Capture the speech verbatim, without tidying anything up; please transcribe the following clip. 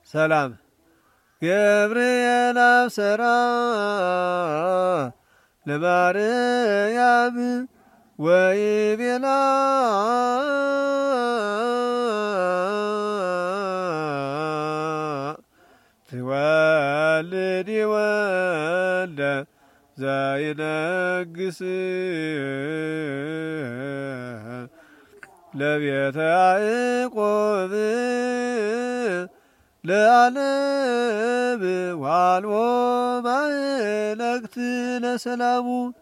ሰላም ገብርኤል አብሰራ ለማርያም ወይቤላ ትወልድ ወልደ ዘይነግስ ለቤተ ያዕቆብ ለዓለም ዋልዎ ማእለክት ለሰላሙ